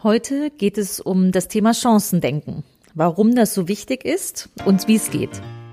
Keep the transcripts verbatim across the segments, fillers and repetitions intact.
Heute geht es um das Thema Chancendenken, warum das so wichtig ist und wie es geht.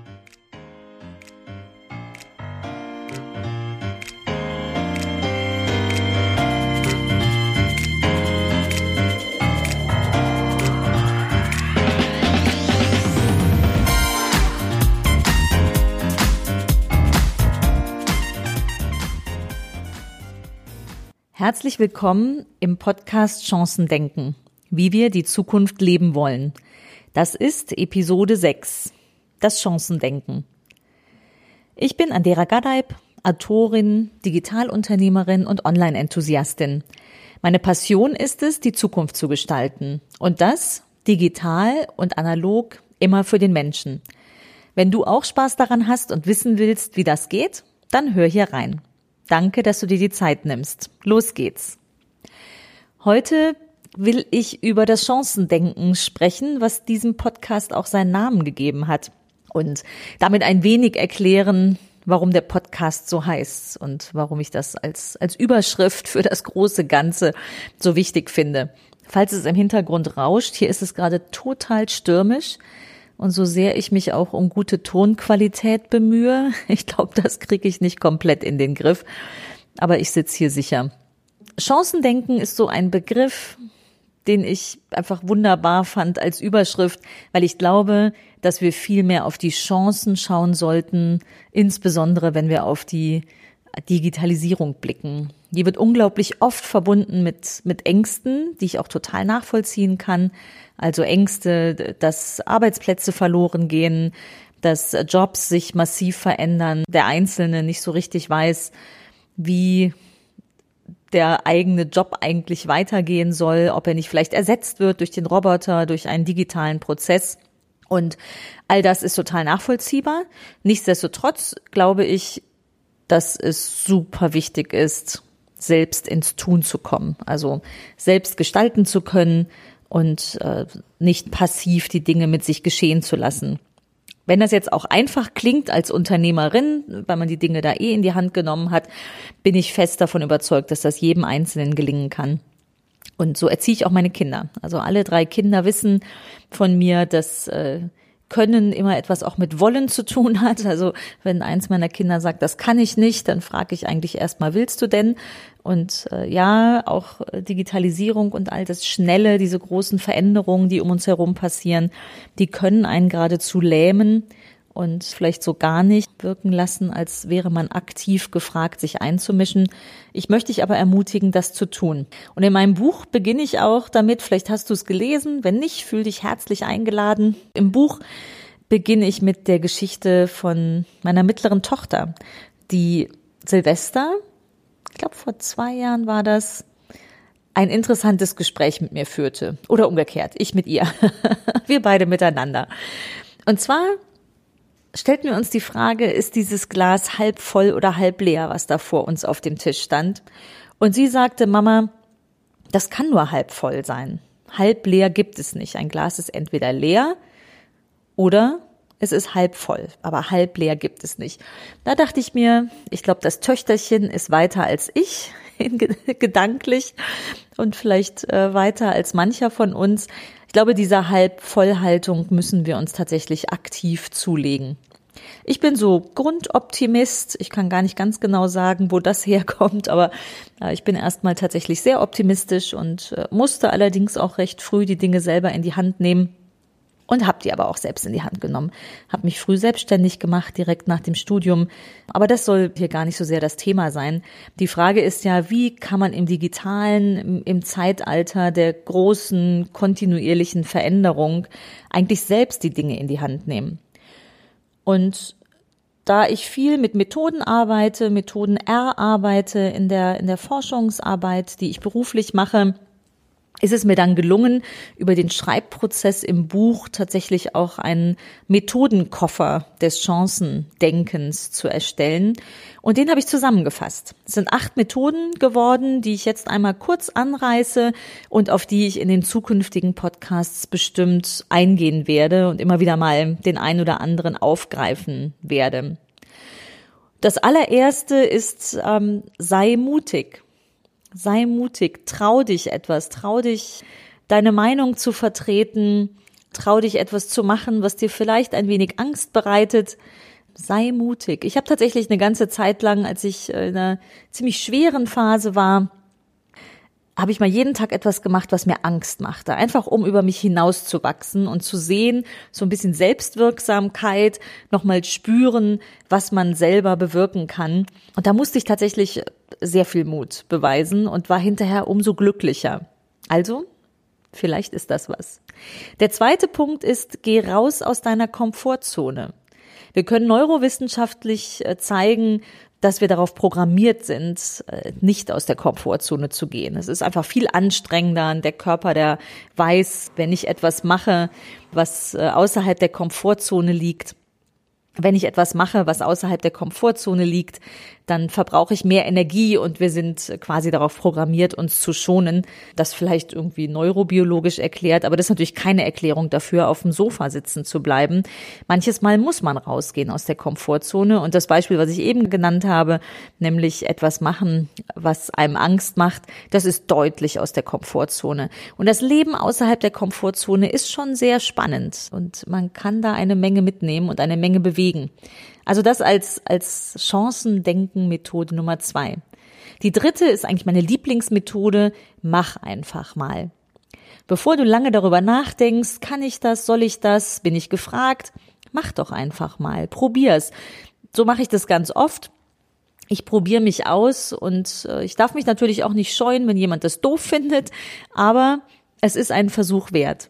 Herzlich willkommen im Podcast Chancendenken, wie wir die Zukunft leben wollen. Das ist Episode sechs, das Chancendenken. Ich bin Andera Gadeib, Autorin, Digitalunternehmerin und Online-Enthusiastin. Meine Passion ist es, die Zukunft zu gestalten. Und das digital und analog, immer für den Menschen. Wenn du auch Spaß daran hast und wissen willst, wie das geht, dann hör hier rein. Danke, dass du dir die Zeit nimmst. Los geht's. Heute will ich über das Chancendenken sprechen, was diesem Podcast auch seinen Namen gegeben hat. Und damit ein wenig erklären, warum der Podcast so heißt und warum ich das als, als Überschrift für das große Ganze so wichtig finde. Falls es im Hintergrund rauscht, hier ist es gerade total stürmisch. Und so sehr ich mich auch um gute Tonqualität bemühe, ich glaube, das kriege ich nicht komplett in den Griff, aber ich sitze hier sicher. Chancendenken ist so ein Begriff, den ich einfach wunderbar fand als Überschrift, weil ich glaube, dass wir viel mehr auf die Chancen schauen sollten, insbesondere wenn wir auf die Digitalisierung blicken. Die wird unglaublich oft verbunden mit mit Ängsten, die ich auch total nachvollziehen kann. Also Ängste, dass Arbeitsplätze verloren gehen, dass Jobs sich massiv verändern, der Einzelne nicht so richtig weiß, wie der eigene Job eigentlich weitergehen soll, ob er nicht vielleicht ersetzt wird durch den Roboter, durch einen digitalen Prozess. Und all das ist total nachvollziehbar. Nichtsdestotrotz glaube ich, dass es super wichtig ist, selbst ins Tun zu kommen, also selbst gestalten zu können und äh, nicht passiv die Dinge mit sich geschehen zu lassen. Wenn das jetzt auch einfach klingt als Unternehmerin, weil man die Dinge da eh in die Hand genommen hat, bin ich fest davon überzeugt, dass das jedem Einzelnen gelingen kann. Und so erziehe ich auch meine Kinder. Also alle drei Kinder wissen von mir, dass äh, Können immer etwas auch mit Wollen zu tun hat. Also wenn eins meiner Kinder sagt, das kann ich nicht, dann frage ich eigentlich erstmal, willst du denn? Und äh, ja, auch Digitalisierung und all das Schnelle, diese großen Veränderungen, die um uns herum passieren, die können einen geradezu lähmen und vielleicht so gar nicht wirken lassen, als wäre man aktiv gefragt, sich einzumischen. Ich möchte dich aber ermutigen, das zu tun. Und in meinem Buch beginne ich auch damit, vielleicht hast du es gelesen, wenn nicht, fühl dich herzlich eingeladen. Im Buch beginne ich mit der Geschichte von meiner mittleren Tochter, die Silvester, ich glaube vor zwei Jahren war das, ein interessantes Gespräch mit mir führte. Oder umgekehrt, ich mit ihr. Wir beide miteinander. Und zwar stellten wir uns die Frage, ist dieses Glas halb voll oder halb leer, was da vor uns auf dem Tisch stand? Und sie sagte, Mama, das kann nur halb voll sein. Halb leer gibt es nicht. Ein Glas ist entweder leer oder es ist halb voll, aber halb leer gibt es nicht. Da dachte ich mir, ich glaube, das Töchterchen ist weiter als ich, gedanklich und vielleicht äh, weiter als mancher von uns. Ich glaube, dieser Halbvollhaltung müssen wir uns tatsächlich aktiv zulegen. Ich bin so Grundoptimist. Ich kann gar nicht ganz genau sagen, wo das herkommt, aber äh, ich bin erstmal tatsächlich sehr optimistisch und äh, musste allerdings auch recht früh die Dinge selber in die Hand nehmen und habe die aber auch selbst in die Hand genommen. Habe mich früh selbstständig gemacht, direkt nach dem Studium. Aber das soll hier gar nicht so sehr das Thema sein. Die Frage ist ja, wie kann man im Digitalen, im, im Zeitalter der großen, kontinuierlichen Veränderung eigentlich selbst die Dinge in die Hand nehmen? Und da ich viel mit Methoden arbeite, Methoden erarbeite in der, in der Forschungsarbeit, die ich beruflich mache, ist es mir dann gelungen, über den Schreibprozess im Buch tatsächlich auch einen Methodenkoffer des Chancendenkens zu erstellen. Und den habe ich zusammengefasst. Es sind acht Methoden geworden, die ich jetzt einmal kurz anreiße und auf die ich in den zukünftigen Podcasts bestimmt eingehen werde und immer wieder mal den einen oder anderen aufgreifen werde. Das allererste ist, ähm, sei mutig. Sei mutig, trau dich etwas, trau dich, deine Meinung zu vertreten, trau dich etwas zu machen, was dir vielleicht ein wenig Angst bereitet. Sei mutig. Ich habe tatsächlich eine ganze Zeit lang, als ich in einer ziemlich schweren Phase war, habe ich mal jeden Tag etwas gemacht, was mir Angst machte. Einfach um über mich hinauszuwachsen und zu sehen, so ein bisschen Selbstwirksamkeit, nochmal spüren, was man selber bewirken kann. Und da musste ich tatsächlich sehr viel Mut beweisen und war hinterher umso glücklicher. Also, vielleicht ist das was. Der zweite Punkt ist, geh raus aus deiner Komfortzone. Wir können neurowissenschaftlich zeigen, dass wir darauf programmiert sind, nicht aus der Komfortzone zu gehen. Es ist einfach viel anstrengender. Der Körper, der weiß, wenn ich etwas mache, was außerhalb der Komfortzone liegt, wenn ich etwas mache, was außerhalb der Komfortzone liegt, dann verbrauche ich mehr Energie und wir sind quasi darauf programmiert, uns zu schonen. Das vielleicht irgendwie neurobiologisch erklärt, aber das ist natürlich keine Erklärung dafür, auf dem Sofa sitzen zu bleiben. Manches Mal muss man rausgehen aus der Komfortzone und das Beispiel, was ich eben genannt habe, nämlich etwas machen, was einem Angst macht, das ist deutlich aus der Komfortzone. Und das Leben außerhalb der Komfortzone ist schon sehr spannend und man kann da eine Menge mitnehmen und eine Menge bewegen. Also das als, als Chancendenken-Methode Nummer zwei. Die dritte ist eigentlich meine Lieblingsmethode, mach einfach mal. Bevor du lange darüber nachdenkst, kann ich das, soll ich das, bin ich gefragt, mach doch einfach mal, probier's. So mache ich das ganz oft. Ich probiere mich aus und ich darf mich natürlich auch nicht scheuen, wenn jemand das doof findet, aber es ist ein Versuch wert.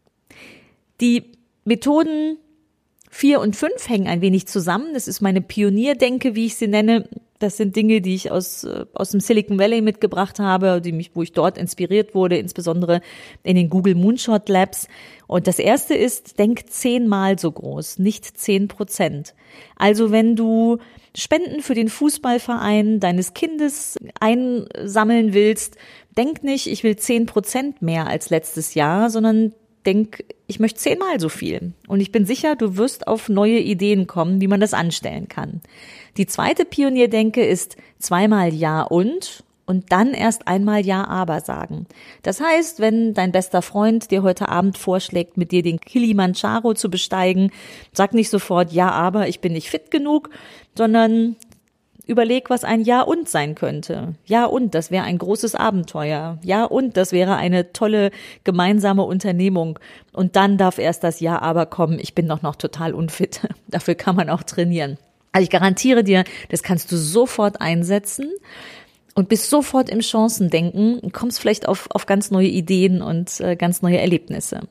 Die Methoden Vier und fünf hängen ein wenig zusammen. Das ist meine Pionierdenke, wie ich sie nenne. Das sind Dinge, die ich aus aus dem Silicon Valley mitgebracht habe, die mich, wo ich dort inspiriert wurde, insbesondere in den Google Moonshot Labs. Und das erste ist, denk zehnmal so groß, nicht zehn Prozent. Also wenn du Spenden für den Fußballverein deines Kindes einsammeln willst, denk nicht, ich will zehn Prozent mehr als letztes Jahr, sondern denk, ich möchte zehnmal so viel. Und ich bin sicher, du wirst auf neue Ideen kommen, wie man das anstellen kann. Die zweite Pionierdenke ist zweimal Ja und und dann erst einmal Ja, aber sagen. Das heißt, wenn dein bester Freund dir heute Abend vorschlägt, mit dir den Kilimanjaro zu besteigen, sag nicht sofort Ja, aber ich bin nicht fit genug, sondern überleg, was ein Ja und sein könnte. Ja und, das wäre ein großes Abenteuer. Ja und, das wäre eine tolle gemeinsame Unternehmung. Und dann darf erst das Ja aber kommen, ich bin doch noch total unfit. Dafür kann man auch trainieren. Also ich garantiere dir, das kannst du sofort einsetzen und bist sofort im Chancendenken und kommst vielleicht auf, auf ganz neue Ideen und äh, ganz neue Erlebnisse.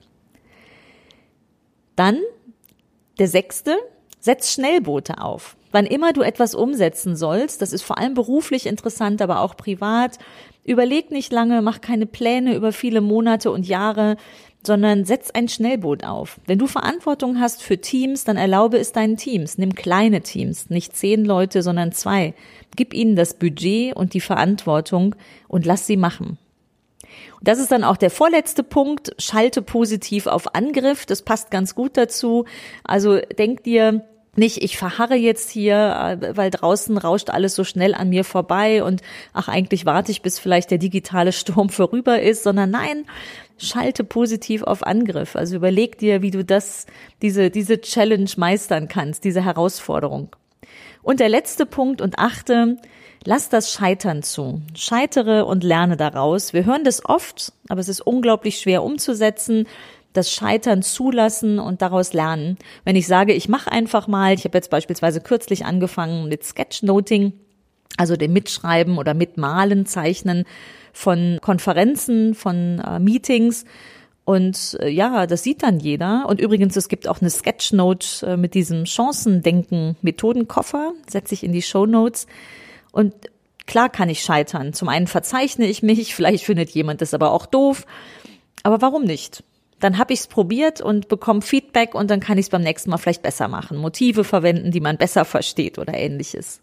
Dann der sechste, setz Schnellboote auf. Wann immer du etwas umsetzen sollst, das ist vor allem beruflich interessant, aber auch privat, überleg nicht lange, mach keine Pläne über viele Monate und Jahre, sondern setz ein Schnellboot auf. Wenn du Verantwortung hast für Teams, dann erlaube es deinen Teams. Nimm kleine Teams, nicht zehn Leute, sondern zwei. Gib ihnen das Budget und die Verantwortung und lass sie machen. Und das ist dann auch der vorletzte Punkt. Schalte positiv auf Angriff. Das passt ganz gut dazu. Also denk dir nicht, ich verharre jetzt hier, weil draußen rauscht alles so schnell an mir vorbei und ach, eigentlich warte ich, bis vielleicht der digitale Sturm vorüber ist, sondern nein, schalte positiv auf Angriff. Also überleg dir, wie du das, diese, diese Challenge meistern kannst, diese Herausforderung. Und der letzte Punkt und achte, lass das Scheitern zu. Scheitere und lerne daraus. Wir hören das oft, aber es ist unglaublich schwer umzusetzen. Das Scheitern zulassen und daraus lernen. Wenn ich sage, ich mache einfach mal, ich habe jetzt beispielsweise kürzlich angefangen mit Sketchnoting, also dem Mitschreiben oder Mitmalen, Zeichnen von Konferenzen, von äh, Meetings. Und äh, ja, das sieht dann jeder. Und übrigens, es gibt auch eine Sketchnote äh, mit diesem Chancendenken-Methodenkoffer, setze ich in die Shownotes. Und klar kann ich scheitern. Zum einen verzeichne ich mich, vielleicht findet jemand das aber auch doof. Aber warum nicht? Dann habe ich es probiert und bekomme Feedback und dann kann ich es beim nächsten Mal vielleicht besser machen. Motive verwenden, die man besser versteht oder Ähnliches.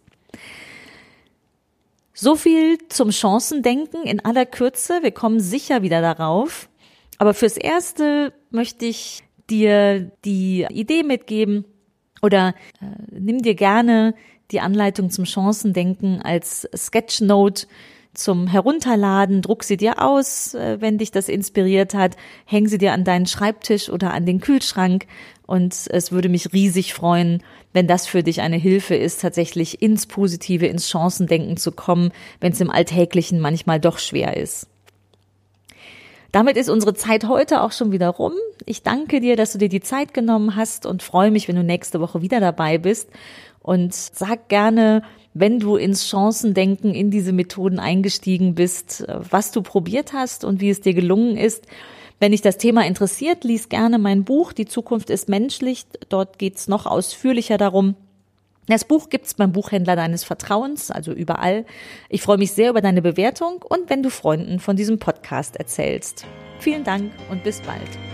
So viel zum Chancendenken in aller Kürze. Wir kommen sicher wieder darauf. Aber fürs Erste möchte ich dir die Idee mitgeben oder äh, nimm dir gerne die Anleitung zum Chancendenken als Sketchnote zum Herunterladen, druck sie dir aus, wenn dich das inspiriert hat, häng sie dir an deinen Schreibtisch oder an den Kühlschrank und es würde mich riesig freuen, wenn das für dich eine Hilfe ist, tatsächlich ins Positive, ins Chancendenken zu kommen, wenn es im Alltäglichen manchmal doch schwer ist. Damit ist unsere Zeit heute auch schon wieder rum. Ich danke dir, dass du dir die Zeit genommen hast und freue mich, wenn du nächste Woche wieder dabei bist. Und sag gerne, wenn du ins Chancendenken, in diese Methoden eingestiegen bist, was du probiert hast und wie es dir gelungen ist. Wenn dich das Thema interessiert, lies gerne mein Buch Die Zukunft ist menschlich. Dort geht's noch ausführlicher darum. Das Buch gibt's beim Buchhändler deines Vertrauens, also überall. Ich freue mich sehr über deine Bewertung und wenn du Freunden von diesem Podcast erzählst. Vielen Dank und bis bald.